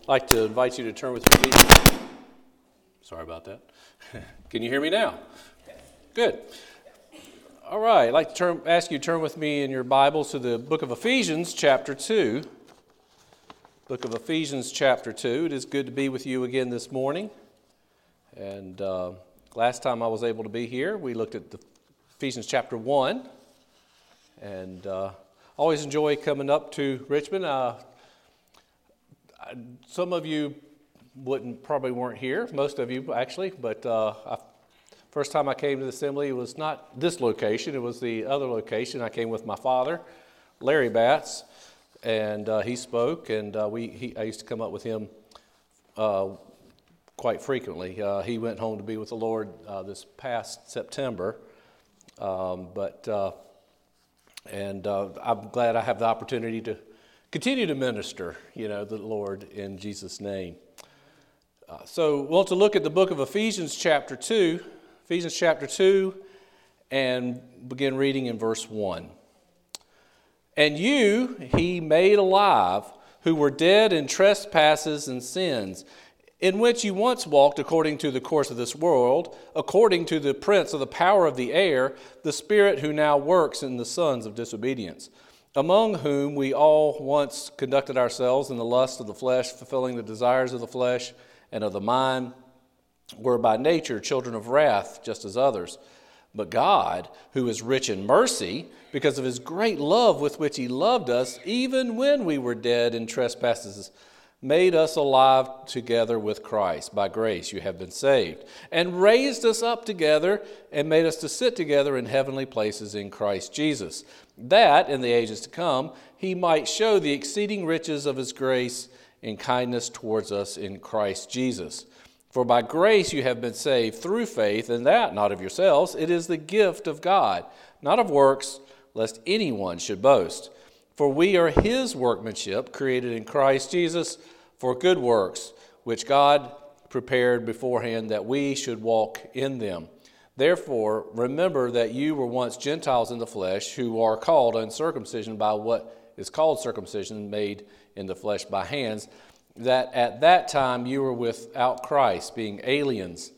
I'd like to invite you to turn with me. Sorry about that. Can you hear me now? Good. All right. I'd like to ask you to turn with me in your Bibles to the book of Ephesians, chapter 2. Book of Ephesians, chapter 2. It is good to be with you again this morning. And last time I was able to be here, we looked at the Ephesians chapter 1. And I always enjoy coming up to Richmond. Some of you probably weren't here, most of you actually, but first time I came to the assembly, it was not this location, it was the other location. I came with my father, Larry Batts, and he spoke, and I used to come up with him quite frequently. He went home to be with the Lord this past September, I'm glad I have the opportunity to continue to minister, the Lord in Jesus' name. So we want to look at the book of Ephesians chapter 2, and begin reading in verse 1. And you he made alive, who were dead in trespasses and sins, in which you once walked according to the course of this world, according to the prince of the power of the air, the spirit who now works in the sons of disobedience, among whom we all once conducted ourselves in the lust of the flesh, fulfilling the desires of the flesh and of the mind, were by nature children of wrath, just as others. But God, who is rich in mercy, because of his great love with which he loved us, even when we were dead in trespasses, made us alive together with Christ. By grace you have been saved, and raised us up together, and made us to sit together in heavenly places in Christ Jesus, that in the ages to come he might show the exceeding riches of his grace in kindness towards us in Christ Jesus. For by grace you have been saved through faith, and that not of yourselves. It is the gift of God, not of works, lest anyone should boast. For we are his workmanship, created in Christ Jesus for good works, which God prepared beforehand that we should walk in them. Therefore, remember that you were once Gentiles in the flesh, who are called uncircumcision by what is called circumcision, made in the flesh by hands, that at that time you were without Christ, being aliens,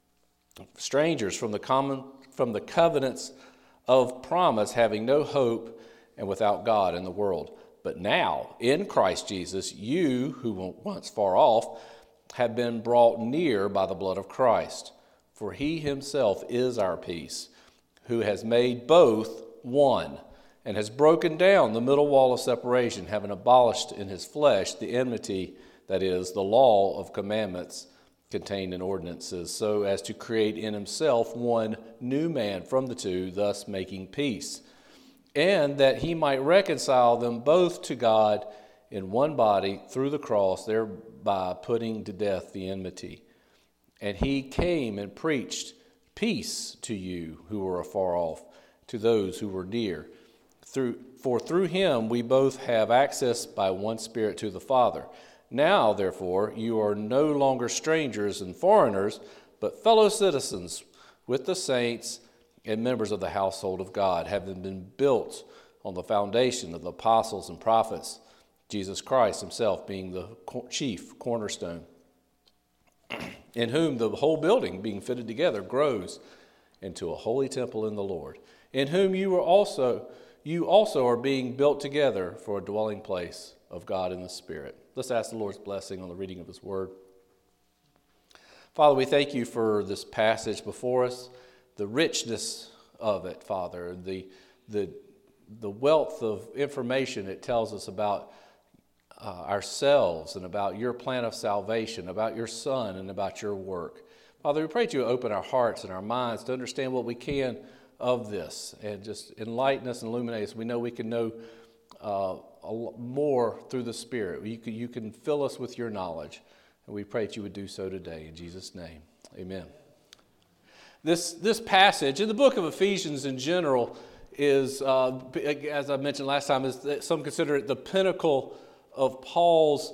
strangers from the covenants of promise, having no hope, and without God in the world. But now, in Christ Jesus, you, who were once far off, have been brought near by the blood of Christ. For he himself is our peace, who has made both one, and has broken down the middle wall of separation, having abolished in his flesh the enmity, that is, the law of commandments contained in ordinances, so as to create in himself one new man from the two, thus making peace, and that he might reconcile them both to God in one body through the cross, thereby putting to death the enmity. And he came and preached peace to you who were afar off, to those who were near. For through him we both have access by one Spirit to the Father. Now, therefore, you are no longer strangers and foreigners, but fellow citizens with the saints and members of the household of God, having been built on the foundation of the apostles and prophets, Jesus Christ himself being the chief cornerstone, in whom the whole building, being fitted together, grows into a holy temple in the Lord, in whom you also are being built together for a dwelling place of God in the Spirit. Let's ask the Lord's blessing on the reading of his word. Father, we thank you for this passage before us, the richness of it, Father, the wealth of information it tells us about ourselves and about your plan of salvation, about your Son and about your work. Father, we pray that you open our hearts and our minds to understand what we can of this, and just enlighten us and illuminate us. We know we can know more through the Spirit. You can fill us with your knowledge, and we pray that you would do so today. In Jesus' name, amen. This passage in the book of Ephesians in general is, as I mentioned last time, is some consider it the pinnacle of Paul's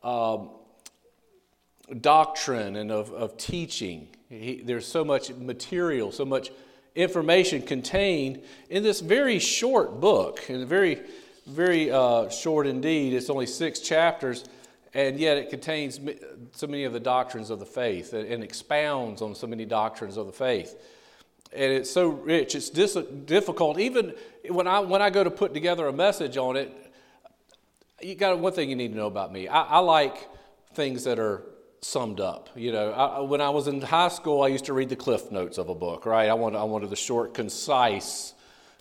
doctrine and of teaching. There's so much material, so much information contained in this very short book, and very short indeed. It's only 6 chapters, and yet it contains so many of the doctrines of the faith and expounds on so many doctrines of the faith. And it's so rich, it's difficult. Even when I go to put together a message on it, you got one thing you need to know about me. I like things that are summed up. When I was in high school, I used to read the Cliff Notes of a book, right? I wanted the short, concise,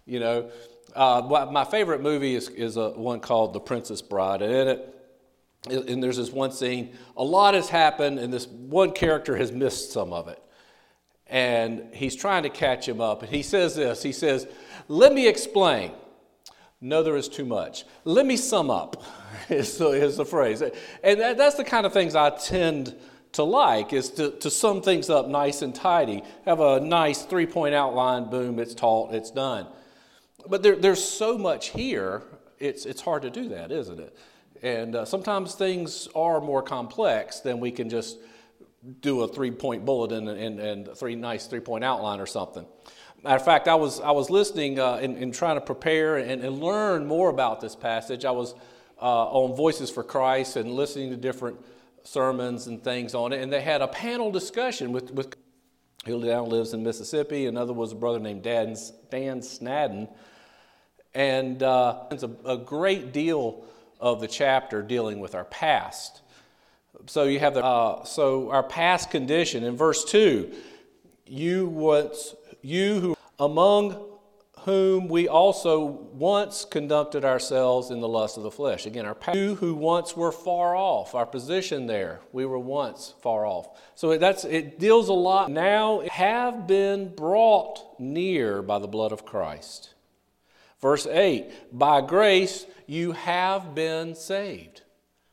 my favorite movie is one called The Princess Bride, and and there's this one scene, a lot has happened, and this one character has missed some of it. And he's trying to catch him up, and he says this, he says, "Let me explain." "No, there is too much. Let me sum up," is the phrase. And that's the kind of things I tend to like, is to sum things up nice and tidy, have a nice 3-point outline, boom, it's taught, it's done. But there's so much here, it's hard to do that, isn't it? And sometimes things are more complex than we can just do a 3-point bulletin and nice 3-point outline or something. Matter of fact, I was listening and trying to prepare and learn more about this passage. I was on Voices for Christ and listening to different sermons and things on it, and they had a panel discussion with he now lives in Mississippi. Another was a brother named Dan Snadden, and it's a great deal of the chapter dealing with our past. So you have so our past condition in verse 2. You who among whom we also once conducted ourselves in the lust of the flesh. Again, you who once were far off. Our position there, we were once far off. So it deals a lot. Now have been brought near by the blood of Christ. Verse 8, by grace you have been saved.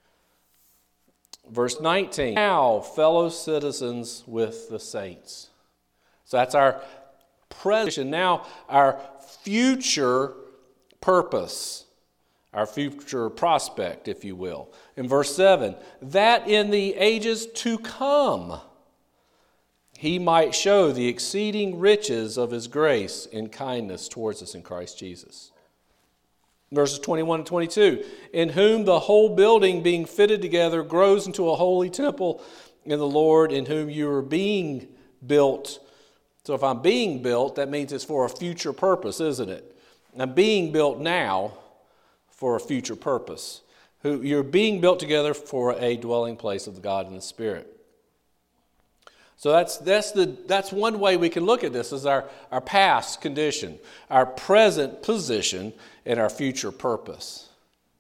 Verse 19, now fellow citizens with the saints. So that's our present, now our future purpose, our future prospect, if you will. In verse 7, that in the ages to come he might show the exceeding riches of his grace in kindness towards us in Christ Jesus. Verses 21 and 22, in whom the whole building being fitted together grows into a holy temple in the Lord, in whom you are being built. So if I'm being built, that means it's for a future purpose, isn't it? I'm being built now for a future purpose. You're being built together for a dwelling place of the God in the Spirit. So that's one way we can look at this, is our past condition, our present position, and our future purpose.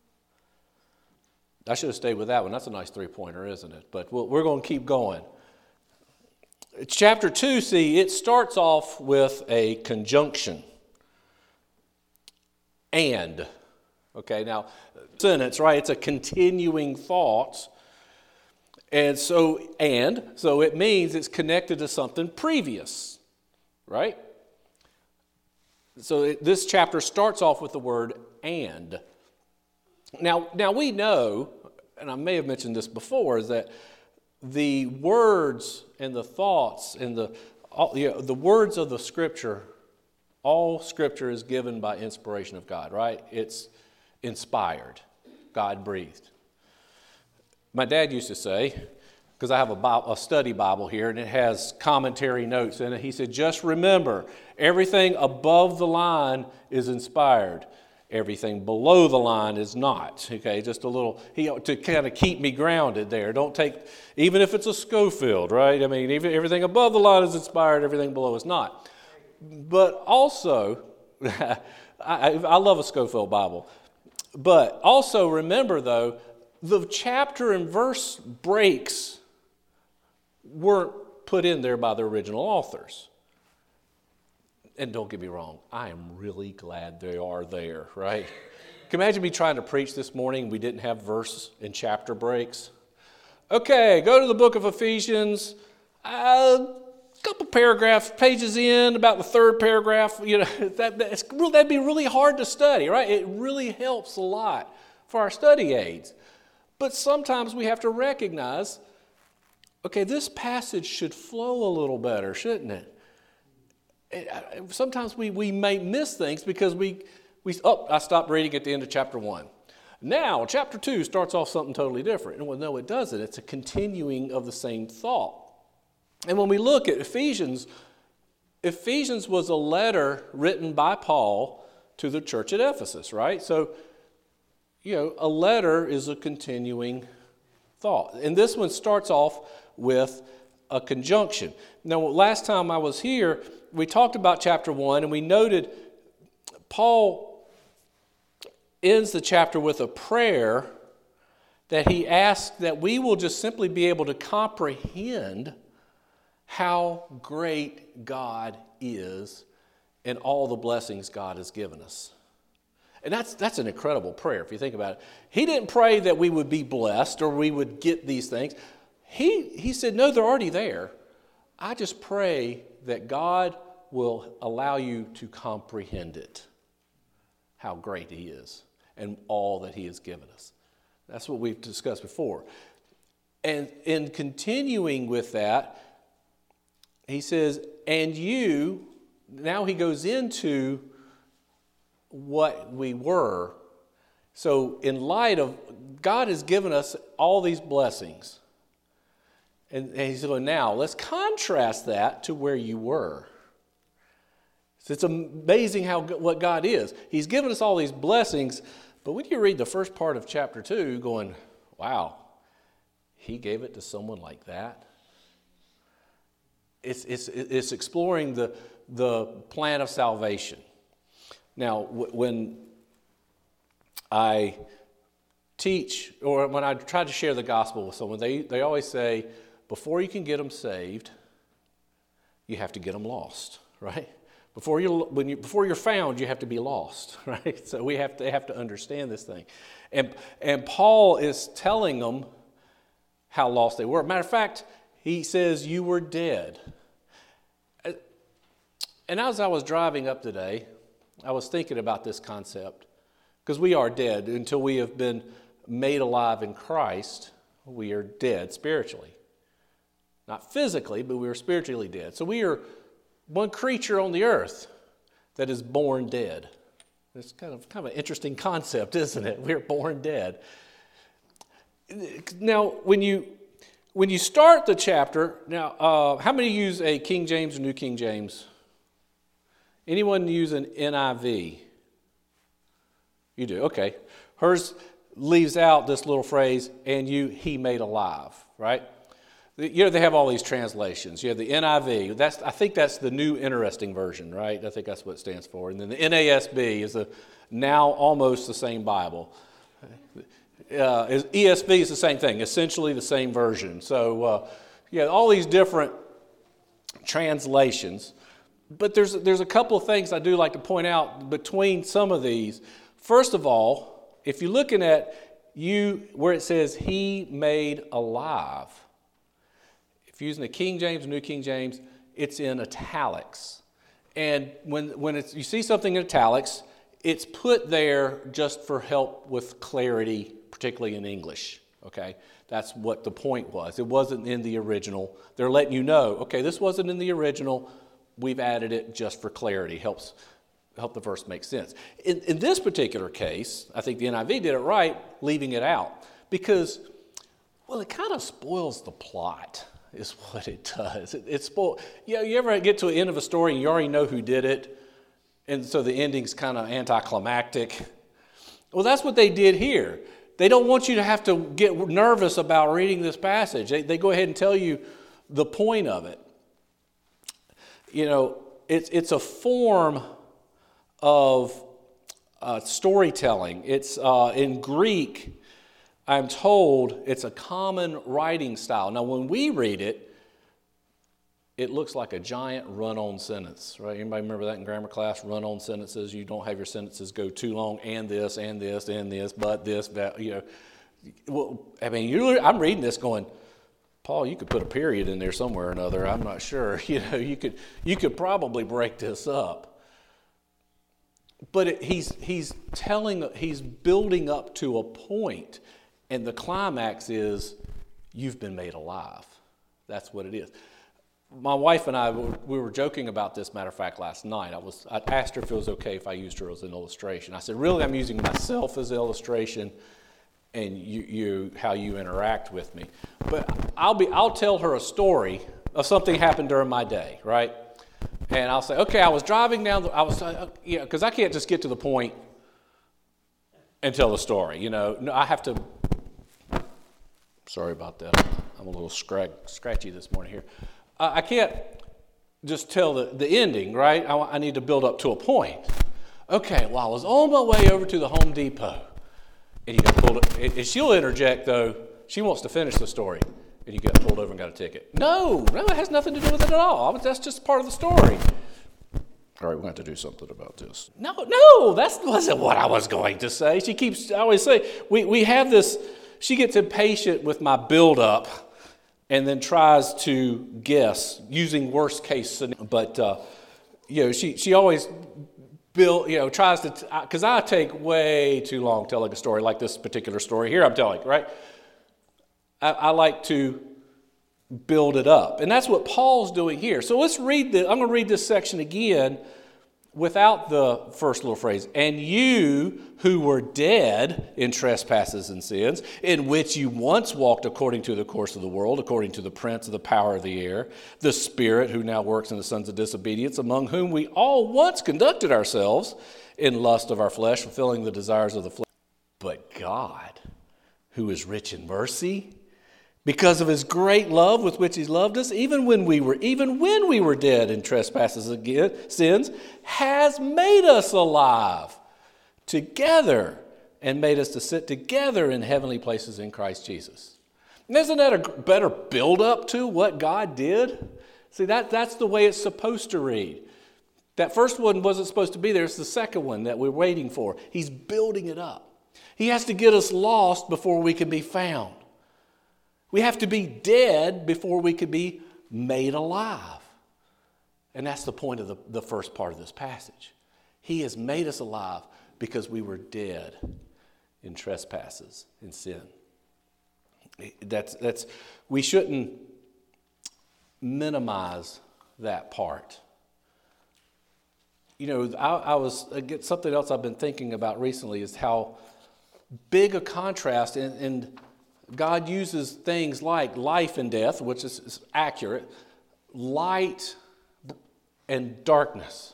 I should have stayed with that one. That's a nice 3-pointer, isn't it? But we're going to keep going. Chapter 2, see, it starts off with a conjunction. And. Okay, now, sentence, right? It's a continuing thought. And so it means it's connected to something previous, right? So this chapter starts off with the word and. Now we know, and I may have mentioned this before, is that the words and the thoughts and the words of the Scripture, all Scripture is given by inspiration of God, right? It's inspired, God-breathed. My dad used to say, because I have a study Bible here, and it has commentary notes in it, he said, just remember, everything above the line is inspired. Everything below the line is not. Okay, just a little, to kind of keep me grounded there. Don't take, even if it's a Schofield, right? I mean, even everything above the line is inspired, everything below is not. But also, I love a Schofield Bible. But also remember, though, the chapter and verse breaks weren't put in there by the original authors. And don't get me wrong, I am really glad they are there, right? Can you imagine me trying to preach this morning, we didn't have verse and chapter breaks? Okay, go to the book of Ephesians, a couple paragraphs, pages in, about the third paragraph, that'd be really hard to study, right? It really helps a lot for our study aids. But sometimes we have to recognize, okay, this passage should flow a little better, shouldn't it? Sometimes we may miss things because I stopped reading at the end of chapter 1. Now, chapter 2 starts off something totally different. Well, no, it doesn't. It's a continuing of the same thought. And when we look at Ephesians, Ephesians was a letter written by Paul to the church at Ephesus, right? So, a letter is a continuing thought. And this one starts off with a conjunction. Now, last time I was here, we talked about chapter 1, and we noted Paul ends the chapter with a prayer that he asks that we will just simply be able to comprehend how great God is and all the blessings God has given us. And that's an incredible prayer if you think about it. He didn't pray that we would be blessed or we would get these things. He said, no, they're already there. I just pray that God will allow you to comprehend it, how great He is and all that He has given us. That's what we've discussed before. And in continuing with that, he says, and you, now he goes into what we were. So in light of, God has given us all these blessings. And he said, well, now let's contrast that to where you were. So it's amazing what God is. He's given us all these blessings, but when you read the first part of chapter 2, going, wow, He gave it to someone like that? It's exploring the plan of salvation. Now, when I teach, or when I try to share the gospel with someone, they always say, before you can get them saved, you have to get them lost, right? Before you're found, you have to be lost, right? So they have to understand this thing. And Paul is telling them how lost they were. Matter of fact, he says, you were dead. And as I was driving up today, I was thinking about this concept. Because we are dead. Until we have been made alive in Christ, we are dead spiritually. Not physically, but we are spiritually dead. So we are one creature on the earth that is born dead. It's kind of an interesting concept, isn't it? We're born dead. Now, when you start the chapter, now, how many use a King James or New King James? Anyone use an NIV? You do, okay. Hers leaves out this little phrase, and He made alive, right? They have all these translations. You have the NIV. I think that's the New Interesting Version, right? I think that's what it stands for. And then the NASB is now almost the same Bible. ESV is the same thing, essentially the same version. So, all these different translations. But there's a couple of things I do like to point out between some of these. First of all, if you're looking at where it says He made alive, if you're using the King James or New King James, it's in italics. And when you see something in italics, it's put there just for help with clarity, particularly in English, okay? That's what the point was. It wasn't in the original. They're letting you know, okay, this wasn't in the original. We've added it just for clarity. Help the verse make sense. In this particular case, I think the NIV did it right, leaving it out. Because, it kind of spoils the plot, is what it does. You ever get to the end of a story and you already know who did it? And so the ending's kind of anticlimactic. Well, that's what they did here. They don't want you to have to get nervous about reading this passage. They go ahead and tell you the point of it. It's a form of storytelling. It's in Greek, I'm told, it's a common writing style. Now, when we read it, it looks like a giant run-on sentence, right? Anybody remember that in grammar class? Run-on sentences. You don't have your sentences go too long, and this, and this, and this, but this, that, Well, I'm reading this going, Paul, you could put a period in there somewhere or another. I'm not sure. You could probably break this up. But he's building up to a point, and the climax is you've been made alive. That's what it is. My wife and I, we were joking about this, matter of fact, last night. I asked her if it was okay if I used her as an illustration. I said, really, I'm using myself as an illustration and you how you interact with me. But I'll tell her a story of something happened during my day, right? And I'll say, okay, I was driving down, because I can't just get to the point and tell the story, No, I have to, sorry about that. I'm a little scratchy this morning here. I can't just tell the ending, right? I need to build up to a point. Okay, well, I was on my way over to the Home Depot, and you got pulled. And she'll interject, though. She wants to finish the story, and you got pulled over and got a ticket. No, it has nothing to do with it at all. That's just part of the story. All right, we're going to have to do something about this. No, that wasn't what I was going to say. I always say, we have this, she gets impatient with my build-up and then tries to guess using worst case scenario. But, she always tries to, because I take way too long telling a story like this particular story here I'm telling, right? I like to build it up. And that's what Paul's doing here. So let's read I'm going to read this section again without the first little phrase. And you who were dead in trespasses and sins, in which you once walked according to the course of the world, according to the prince of the power of the air, the spirit who now works in the sons of disobedience, among whom we all once conducted ourselves in lust of our flesh, fulfilling the desires of the flesh. But God, who is rich in mercy, because of his great love with which he loved us, even when we were dead in trespasses and sins, has made us alive together and made us to sit together in heavenly places in Christ Jesus. And isn't that a better build-up to what God did? See, that's the way it's supposed to read. That first one wasn't supposed to be there. It's the second one that we're waiting for. He's building it up. He has to get us lost before we can be found. We have to be dead before we could be made alive. And that's the point of the first part of this passage. He has made us alive because we were dead in trespasses and sin. We shouldn't minimize that part. Something else I've been thinking about recently is how big a contrast and God uses things like life and death, which is accurate, light and darkness.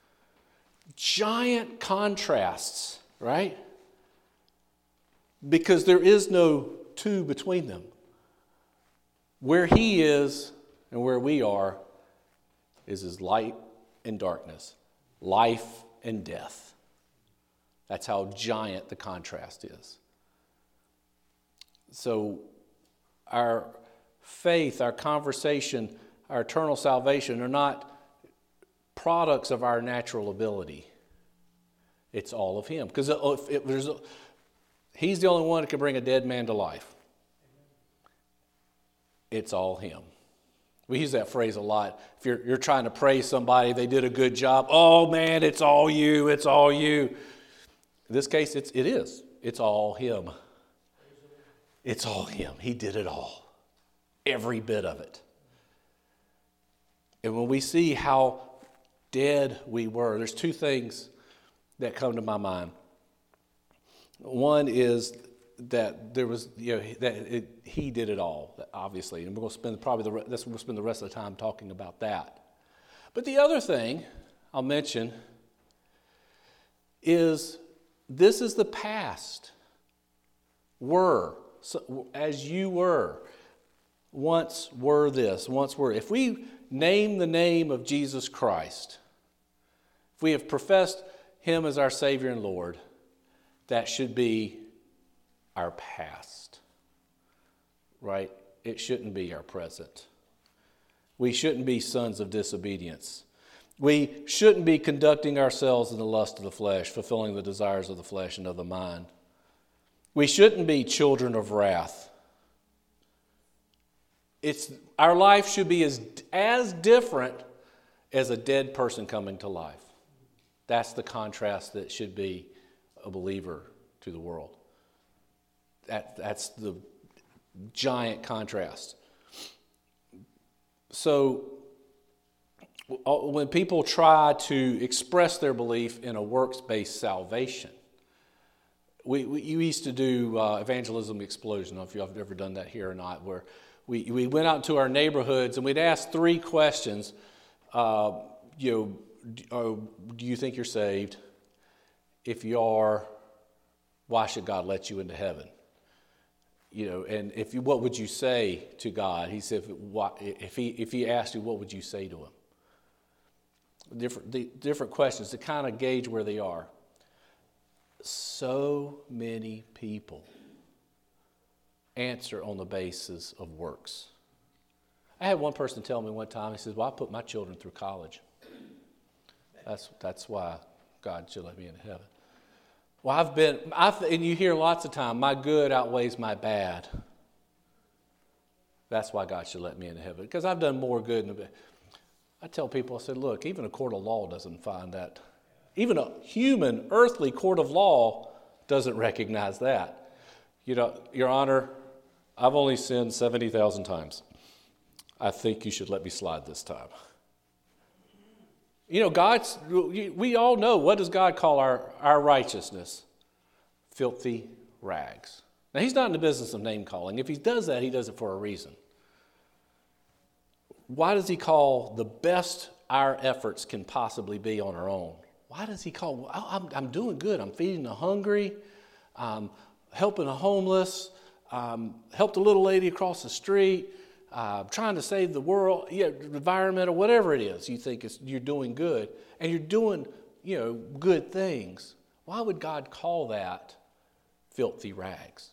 Giant contrasts, right? Because there is no two between them. Where he is and where we are is light and darkness, life and death. That's how giant the contrast is. So our faith, our conversation, our eternal salvation are not products of our natural ability. It's all of him. Because he's the only one that can bring a dead man to life. It's all him. We use that phrase a lot. If you're trying to praise somebody, they did a good job. Oh man, it's all you, it's all you. In this case, it is. It's all him. It's all him. He did it all. Every bit of it. And when we see how dead we were, there's two things that come to my mind. One is that there was, he did it all, obviously, and we're going to spend we'll spend the rest of the time talking about that. But the other thing I'll mention is this is the past. So, as you were, once were this, once were. If we name the name of Jesus Christ, if we have professed him as our Savior and Lord, that should be our past, right? It shouldn't be our present. We shouldn't be sons of disobedience. We shouldn't be conducting ourselves in the lust of the flesh, fulfilling the desires of the flesh and of the mind. We shouldn't be children of wrath. Our life should be as different as a dead person coming to life. That's the contrast that should be a believer to the world. That's the giant contrast. So when people try to express their belief in a works-based salvation. We used to do evangelism explosion. I don't know if you've ever done that here or not, where we went out into our neighborhoods and we'd ask 3 questions. Do you think you're saved? If you are, why should God let you into heaven? And what would you say to God? He said, if he asked you, what would you say to him? Different questions to kind of gauge where they are. So many people answer on the basis of works. I had one person tell me one time, he says, well, I put my children through college. That's why God should let me into heaven. Well, and you hear lots of time, my good outweighs my bad. That's why God should let me into heaven, because I've done more good than bad. I tell people, I said, look, even a court of law doesn't find that. Even a human, earthly court of law doesn't recognize that. Your Honor, I've only sinned 70,000 times. I think you should let me slide this time. We all know, what does God call our righteousness? Filthy rags. Now, he's not in the business of name calling. If he does that, he does it for a reason. Why does he call the best our efforts can possibly be on our own? Why does he call, I'm doing good. I'm feeding the hungry, helping the homeless, helped a little lady across the street, trying to save the world, the environment, or whatever it is you think you're doing good. And you're doing, good things. Why would God call that filthy rags?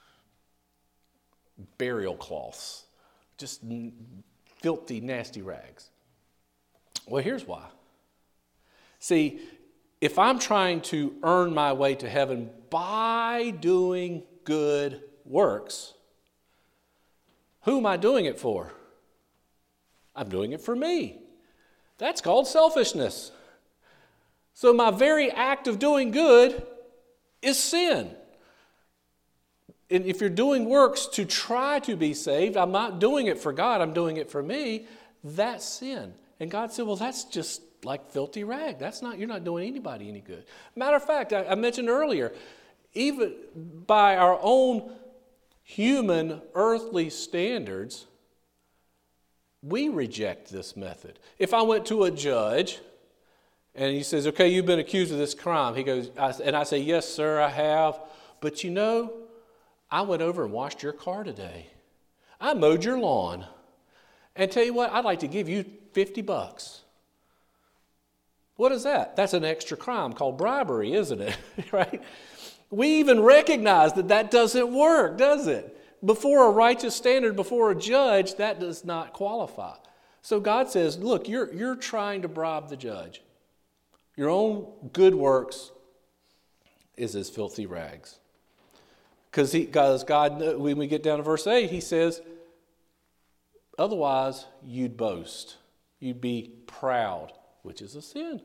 Burial cloths. Just filthy, nasty rags. Well, here's why. See, if I'm trying to earn my way to heaven by doing good works, who am I doing it for? I'm doing it for me. That's called selfishness. So my very act of doing good is sin. And if you're doing works to try to be saved, I'm not doing it for God, I'm doing it for me, that's sin. And God said, well, that's just like filthy rag. You're not doing anybody any good. Matter of fact, I mentioned earlier, even by our own human earthly standards, we reject this method. If I went to a judge and he says, okay, you've been accused of this crime. He goes, and I say, yes, sir, I have. But I went over and washed your car today. I mowed your lawn. And tell you what, I'd like to give you $50. What is that? That's an extra crime called bribery, isn't it? Right? We even recognize that doesn't work, does it? Before a righteous standard, before a judge, that does not qualify. So God says, look, you're trying to bribe the judge. Your own good works is as filthy rags. Because God, when we get down to verse 8, he says, otherwise you'd boast. You'd be proud, which is a sin.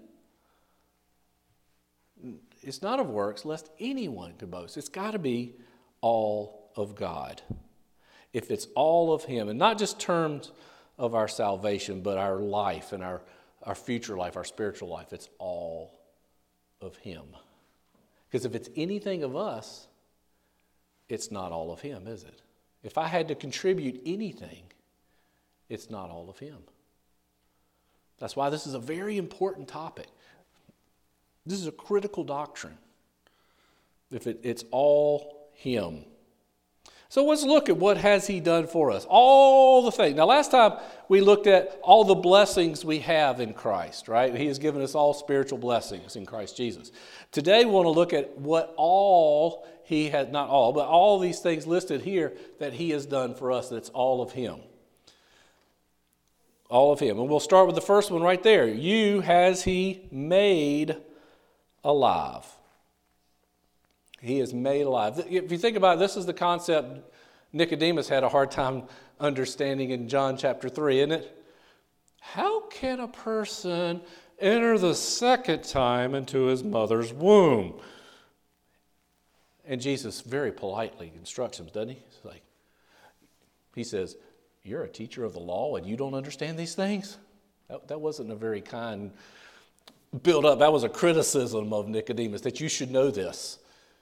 It's not of works, lest anyone could boast. It's got to be all of God. If it's all of him, and not just terms of our salvation, but our life and our future life, our spiritual life, it's all of him. Because if it's anything of us, it's not all of him, is it? If I had to contribute anything, it's not all of him. That's why this is a very important topic. This is a critical doctrine. If it's all him. So let's look at what has he done for us. All the things. Now, last time we looked at all the blessings we have in Christ, right? He has given us all spiritual blessings in Christ Jesus. Today we want to look at what all he has, not all, but all these things listed here that he has done for us. That's all of him. All of him. And we'll start with the first one right there. You has he made alive. He is made alive. If you think about it, this is the concept Nicodemus had a hard time understanding in John chapter 3, isn't it? How can a person enter the second time into his mother's womb? And Jesus very politely instructs him, doesn't he? He says, you're a teacher of the law and you don't understand these things? That wasn't a very kind build up. That was a criticism of Nicodemus, that you should know this.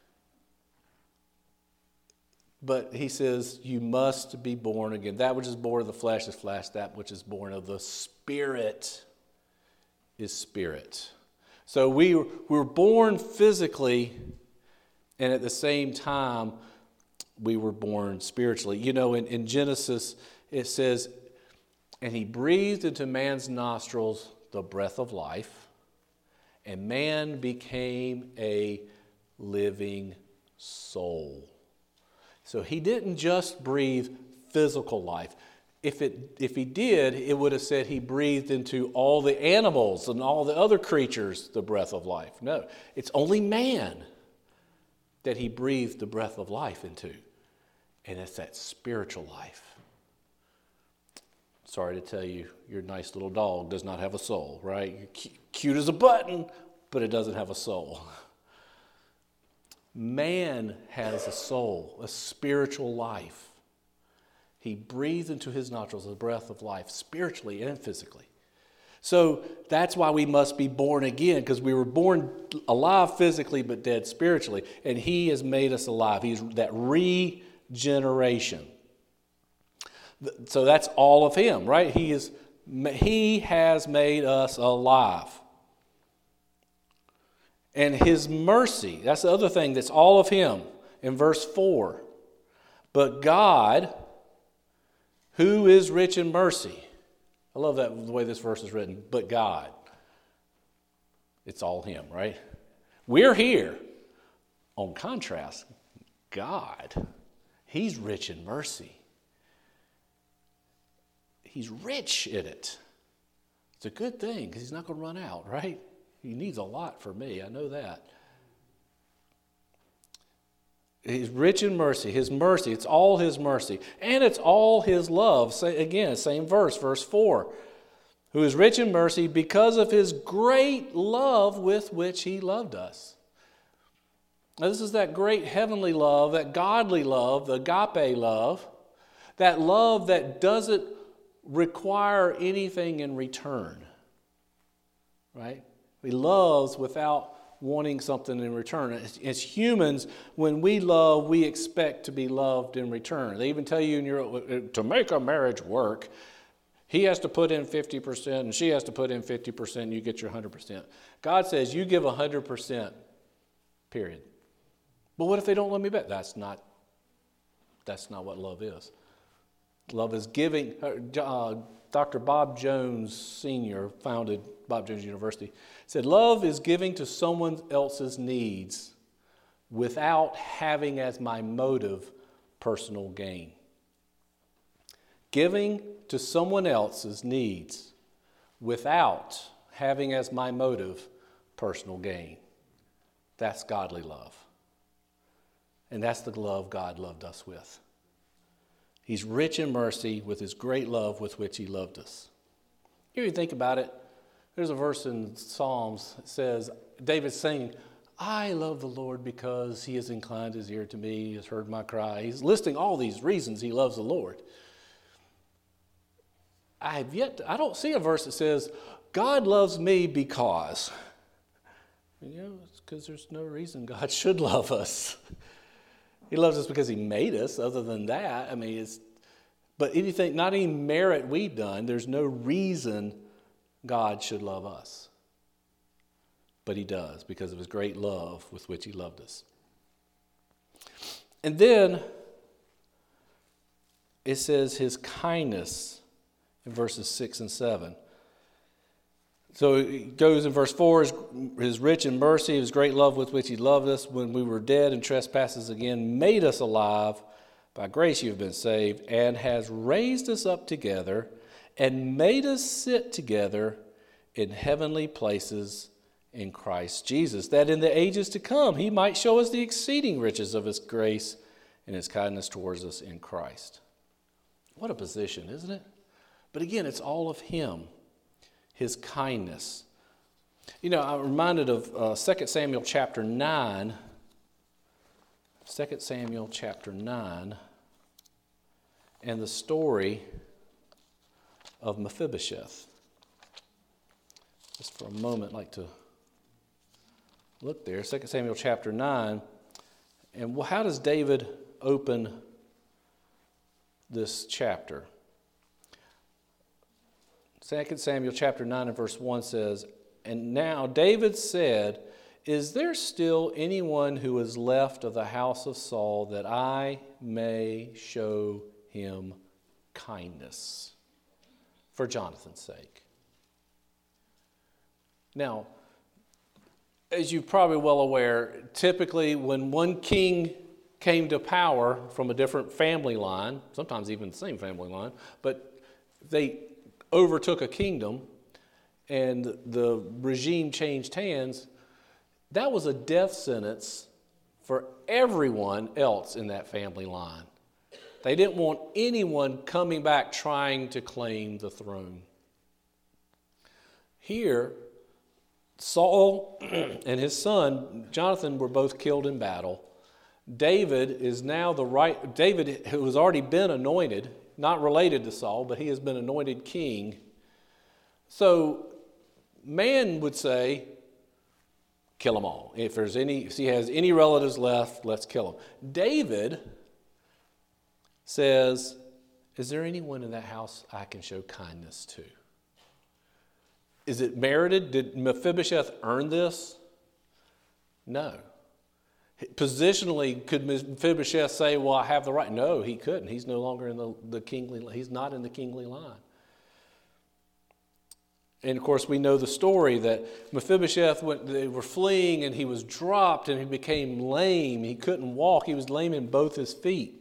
But he says, you must be born again. That which is born of the flesh is flesh. That which is born of the Spirit is spirit. So we were born physically, and at the same time, we were born spiritually. You know, in Genesis, it says, and he breathed into man's nostrils the breath of life, and man became a living soul. So he didn't just breathe physical life. If he did, it would have said he breathed into all the animals and all the other creatures the breath of life. No, it's only man that he breathed the breath of life into. And it's that spiritual life. Sorry to tell you, your nice little dog does not have a soul, right? You're cute as a button, but it doesn't have a soul. Man has a soul, a spiritual life. He breathed into his nostrils the breath of life, spiritually and physically. So that's why we must be born again, because we were born alive physically but dead spiritually. And he has made us alive. He's that regeneration. So that's all of him, right? He has made us alive. And his mercy, that's the other thing that's all of him in verse 4. But God, who is rich in mercy. I love that the way this verse is written. But God. It's all him, right? We're here. On contrast, God, he's rich in mercy. He's rich in it. It's a good thing because he's not going to run out, right? He needs a lot for me. I know that. He's rich in mercy. His mercy, it's all his mercy. And it's all his love. Again, same verse 4. Who is rich in mercy because of his great love with which he loved us. Now, this is that great heavenly love, that godly love, the agape love. That love that doesn't require anything in return. Right? He loves without wanting something in return. As humans, when we love, we expect to be loved in return. They even tell you to make a marriage work, he has to put in 50% and she has to put in 50%, and you get your 100%. God says you give 100%, period. But what if they don't love me back? That's not what love is. Love is giving. Dr. Bob Jones Sr. founded Bob Jones University, said love is giving to someone else's needs without having as my motive personal gain. Giving to someone else's needs without having as my motive personal gain. That's godly love. And that's the love God loved us with. He's rich in mercy with his great love with which he loved us. You even think about it. There's a verse in Psalms that says, David's saying, I love the Lord because he has inclined his ear to me, he has heard my cry. He's listing all these reasons he loves the Lord. I don't see a verse that says, God loves me because. It's because there's no reason God should love us. He loves us because he made us. Other than that, but anything, not any merit we've done, there's no reason God should love us. But he does because of his great love with which he loved us. And then it says his kindness in verses 6 and 7. So it goes in verse 4, his rich in mercy, his great love with which he loved us when we were dead in trespasses again, made us alive. By grace you have been saved, and has raised us up together and made us sit together in heavenly places in Christ Jesus, that in the ages to come he might show us the exceeding riches of his grace and his kindness towards us in Christ. What a position, isn't it? But again, it's all of him, his kindness. I'm reminded of 2 Samuel chapter 9. 2 Samuel chapter 9 and the story of Mephibosheth. just for a moment, like to look there. 2 Samuel chapter 9. And how does David open this chapter? 2 Samuel chapter 9 and verse 1 says, "And now David said, 'Is there still anyone who is left of the house of Saul that I may show him kindness for Jonathan's sake?'" Now, as you're probably well aware, typically when one king came to power from a different family line, sometimes even the same family line, but they overtook a kingdom and the regime changed hands, that was a death sentence for everyone else in that family line. They didn't want anyone coming back trying to claim the throne. Here, Saul and his son Jonathan were both killed in battle. David is now David, who has already been anointed, not related to Saul, but he has been anointed king. So man would say, kill them all. If he has any relatives left, let's kill them. David says, is there anyone in that house I can show kindness to? Is it merited? Did Mephibosheth earn this? No. Positionally, could Mephibosheth say, well, I have the right? No, he couldn't. He's no longer in the kingly, he's not in the kingly line. And of course, we know the story that Mephibosheth, they were fleeing and he was dropped and he became lame. He couldn't walk. He was lame in both his feet.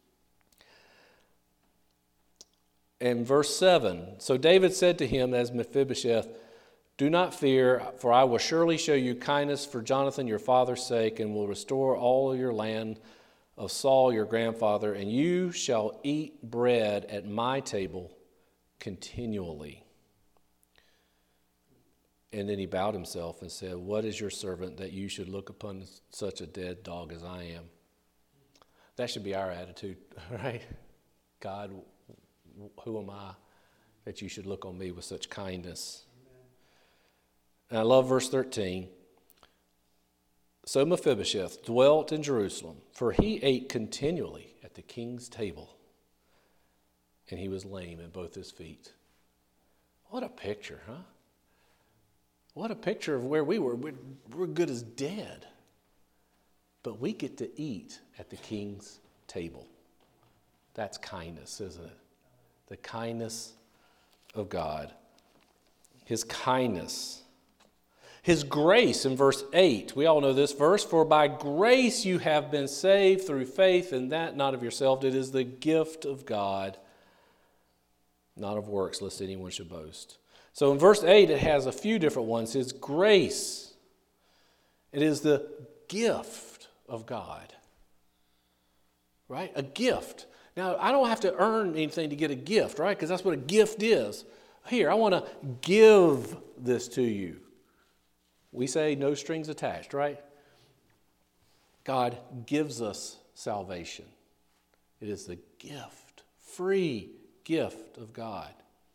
And verse 7, so David said to him as Mephibosheth, "Do not fear, for I will surely show you kindness for Jonathan your father's sake, and will restore all your land of Saul your grandfather, and you shall eat bread at my table continually." And then he bowed himself and said, "What is your servant that you should look upon such a dead dog as I am?" That should be our attitude, right? God, who am I that you should look on me with such kindness? And I love verse 13. So Mephibosheth dwelt in Jerusalem, for he ate continually at the king's table, and he was lame in both his feet. What a picture, huh? What a picture of where we were. We're good as dead, but we get to eat at the king's table. That's kindness, isn't it? The kindness of God. His kindness. His grace in verse 8. We all know this verse. "For by grace you have been saved through faith, and that not of yourself. It is the gift of God, not of works, lest anyone should boast." So in verse 8 it has a few different ones. His grace. It is the gift of God. Right? A gift. Now, I don't have to earn anything to get a gift, right? Because that's what a gift is. Here, I want to give this to you. We say no strings attached, right? God gives us salvation. It is the gift, free gift of God.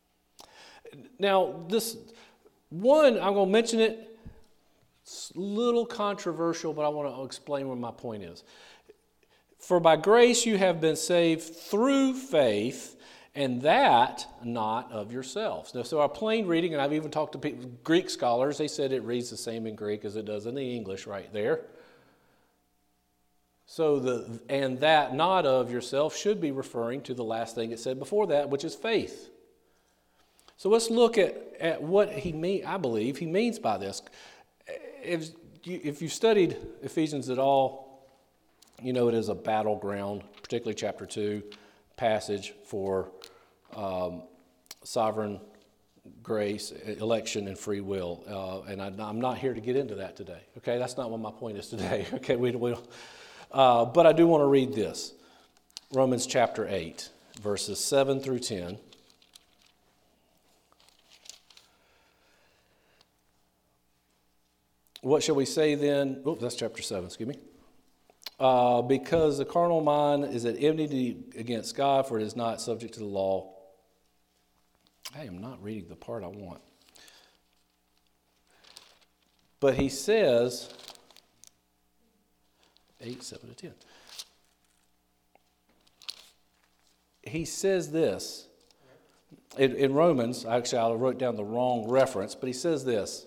Now, this one, I'm going to mention it. It's a little controversial, but I want to explain what my point is. For by grace you have been saved through faith, and that not of yourselves. Now, so our plain reading, and I've even talked to people, Greek scholars, they said it reads the same in Greek as it does in the English right there. So and that not of yourself should be referring to the last thing it said before that, which is faith. So let's look at what I believe he means by this. If you've studied Ephesians at all, you know it is a battleground, particularly chapter 2 passage for sovereign grace, election, and free will. And I'm not here to get into that today. Okay, that's not what my point is today. Okay, but I do want to read this. Romans chapter 8, verses 7 through 10. What shall we say then? Oh, that's chapter 7, excuse me. Because the carnal mind is at enmity against God, for it is not subject to the law. I am not reading the part I want. But he says, 8, 7 to 10. He says this in Romans. Actually, I wrote down the wrong reference, but he says this.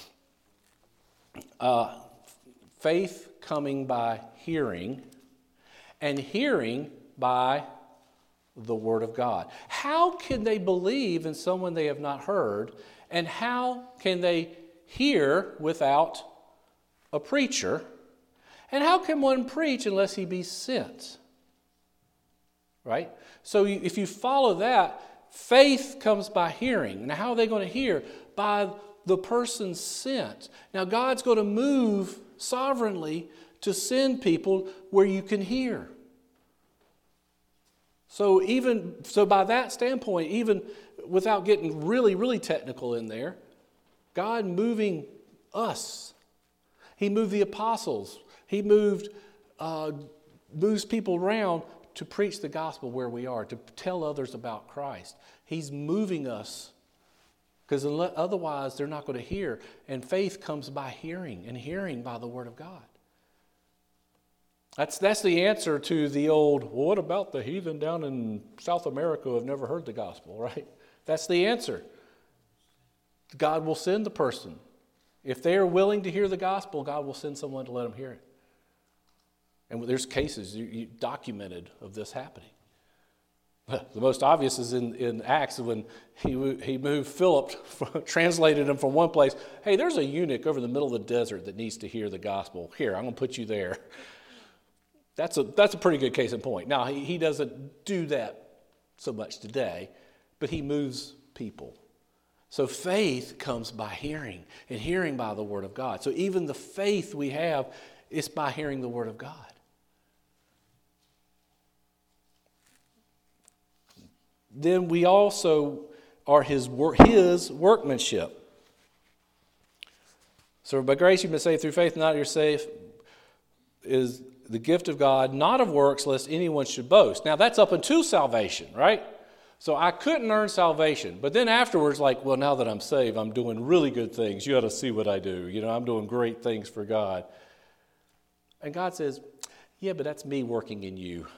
Faith coming by hearing, and hearing by the Word of God. How can they believe in someone they have not heard? And how can they hear without a preacher? And how can one preach unless he be sent? Right? So if you follow that, faith comes by hearing. Now how are they going to hear? By the person sent. Now God's going to move sovereignly to send people where you can hear. So by that standpoint, even without getting really, really technical in there, God moving us. He moved the apostles. He moves people around to preach the gospel where we are, to tell others about Christ. He's moving us because otherwise they're not going to hear. And faith comes by hearing, and hearing by the Word of God. That's the answer to the old, well, what about the heathen down in South America who have never heard the gospel, right? That's the answer. God will send the person. If they are willing to hear the gospel, God will send someone to let them hear it. And there's cases you documented of this happening. The most obvious is in Acts when he moved Philip, translated him from one place. Hey, there's a eunuch over in the middle of the desert that needs to hear the gospel. Here, I'm going to put you there. That's a pretty good case in point. Now, he doesn't do that so much today, but he moves people. So faith comes by hearing, and hearing by the Word of God. So even the faith we have is by hearing the Word of God. Then we also are his workmanship. So by grace you've been saved through faith, not yourself, is the gift of God, not of works, lest anyone should boast. Now that's up until salvation, right? So I couldn't earn salvation. But then afterwards, like, well, now that I'm saved, I'm doing really good things. You ought to see what I do. I'm doing great things for God. And God says, yeah, but that's me working in you.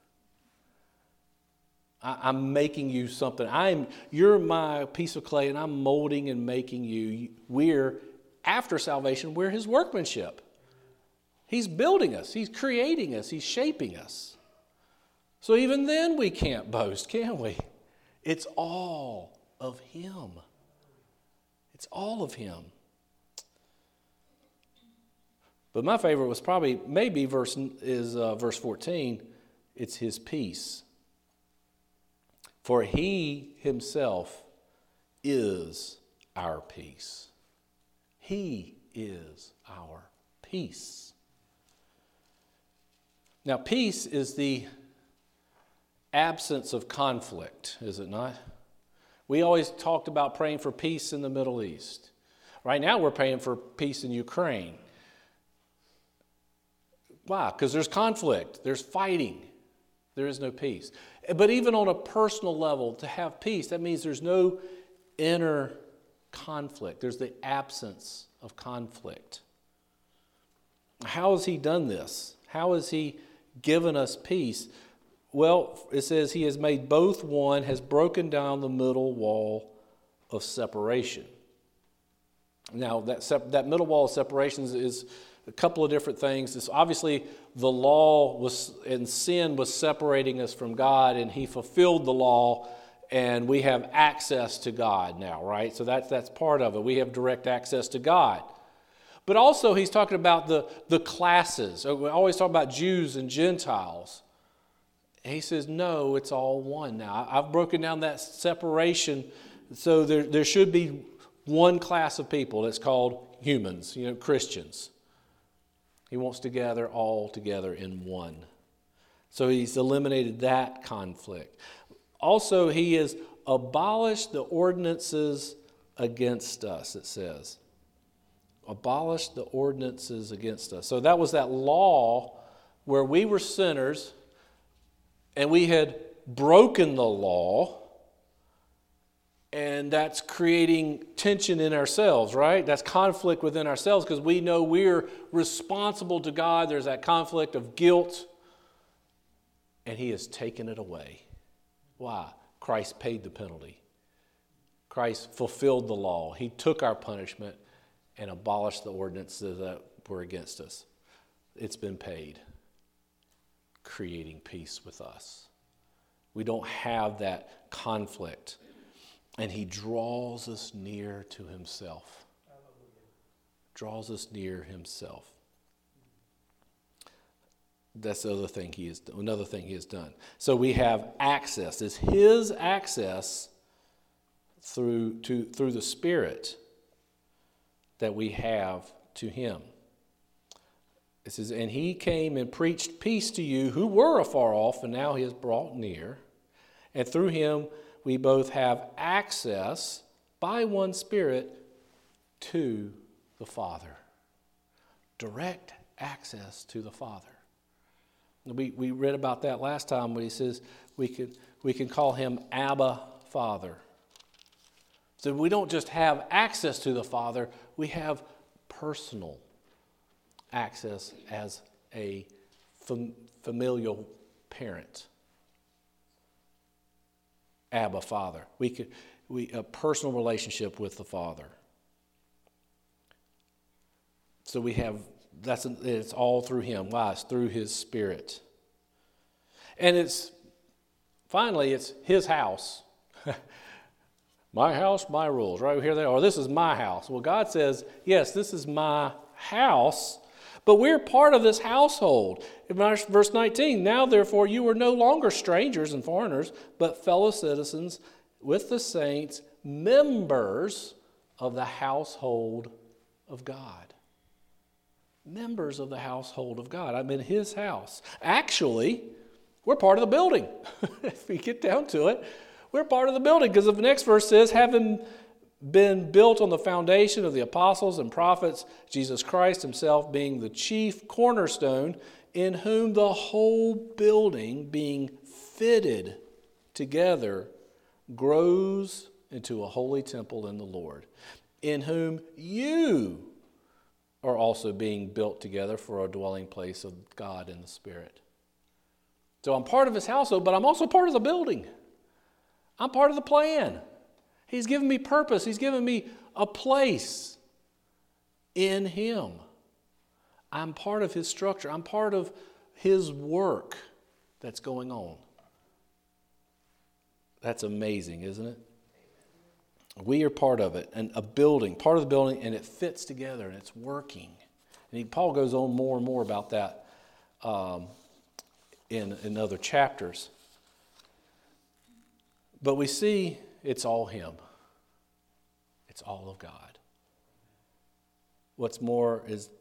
I'm making you something. You're my piece of clay, and I'm molding and making you. After salvation, we're his workmanship. He's building us. He's creating us. He's shaping us. So even then we can't boast, can we? It's all of him. It's all of him. But my favorite was maybe verse 14. It's his peace. For he himself is our peace. He is our peace. Now, peace is the absence of conflict, is it not? We always talked about praying for peace in the Middle East. Right now, we're praying for peace in Ukraine. Why? Because there's conflict. There's fighting. There is no peace. But even on a personal level, to have peace, that means there's no inner conflict. There's the absence of conflict. How has he done this? How has he given us peace? Well, it says he has made both one, has broken down the middle wall of separation. Now, that middle wall of separation is a couple of different things. It's obviously, the law and sin was separating us from God, and he fulfilled the law, and we have access to God now, right? So that's part of it. We have direct access to God. But also, he's talking about the classes. We always talk about Jews and Gentiles. And he says, no, it's all one now. I've broken down that separation, so there should be one class of people that's called humans, Christians. He wants to gather all together in one. So he's eliminated that conflict. Also, he has abolished the ordinances against us, it says. Abolished the ordinances against us. So that was that law where we were sinners and we had broken the law. And that's creating tension in ourselves, right? That's conflict within ourselves because we know we're responsible to God. There's that conflict of guilt. And He has taken it away. Why? Christ paid the penalty. Christ fulfilled the law. He took our punishment and abolished the ordinances that were against us. It's been paid, creating peace with us. We don't have that conflict. And He draws us near to Himself. Draws us near Himself. That's the other thing another thing He has done. So we have access. It's His access through the Spirit that we have to Him. It says, and He came and preached peace to you who were afar off, and now He has brought near. And through Him we both have access by one Spirit to the Father. Direct access to the Father. We read about that last time when He says we can call Him Abba Father. So we don't just have access to the Father, we have personal access as a familial parent. Abba Father. A personal relationship with the Father. So we have it's all through Him. Why? It's through His Spirit. And it's His house. My house, my rules, right? We hear that, or this is my house. Well, God says, yes, this is my house, but we're part of this household. In verse 19, now therefore you are no longer strangers and foreigners, but fellow citizens with the saints, members of the household of God. Members of the household of God. I'm in His house. Actually, we're part of the building. If we get down to it, we're part of the building because the next verse says, having been built on the foundation of the apostles and prophets, Jesus Christ Himself being the chief cornerstone, in whom the whole building being fitted together grows into a holy temple in the Lord, in whom you are also being built together for a dwelling place of God in the Spirit. So I'm part of His household, but I'm also part of the building. I'm part of the plan. He's given me purpose. He's given me a place in Him. I'm part of His structure. I'm part of His work that's going on. That's amazing, isn't it? We are part of it, and part of the building, and it fits together, and it's working. And Paul goes on more and more about that in other chapters. But we see it's all Him. It's all of God. What's more is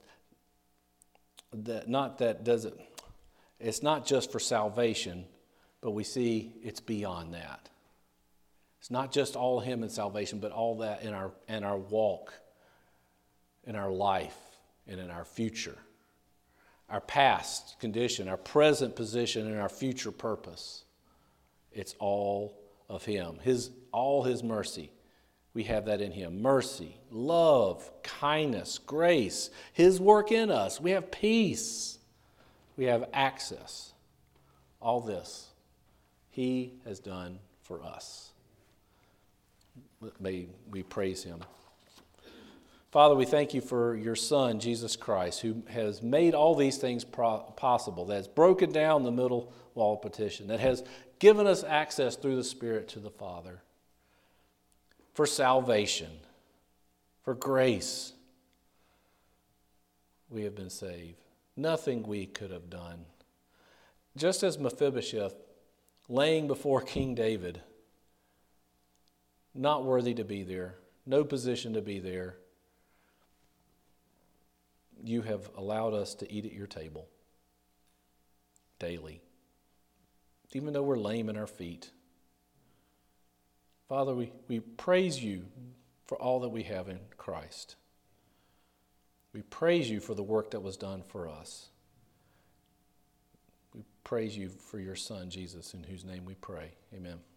that it's not just for salvation, but we see it's beyond that. It's not just all Him in salvation, but all that in our walk, in our life, and in our future. Our past condition, our present position, and our future purpose. It's all of Him. All His mercy. We have that in Him. Mercy, love, kindness, grace. His work in us. We have peace. We have access. All this He has done for us. May we praise Him. Father, we thank You for Your Son, Jesus Christ, who has made all these things possible, that has broken down the middle wall of partition, that has given us access through the Spirit to the Father, for salvation, for grace. We have been saved. Nothing we could have done. Just as Mephibosheth, laying before King David, not worthy to be there, no position to be there, You have allowed us to eat at Your table daily, even though we're lame in our feet. Father, we praise You for all that we have in Christ. We praise You for the work that was done for us. We praise You for Your Son, Jesus, in whose name we pray. Amen.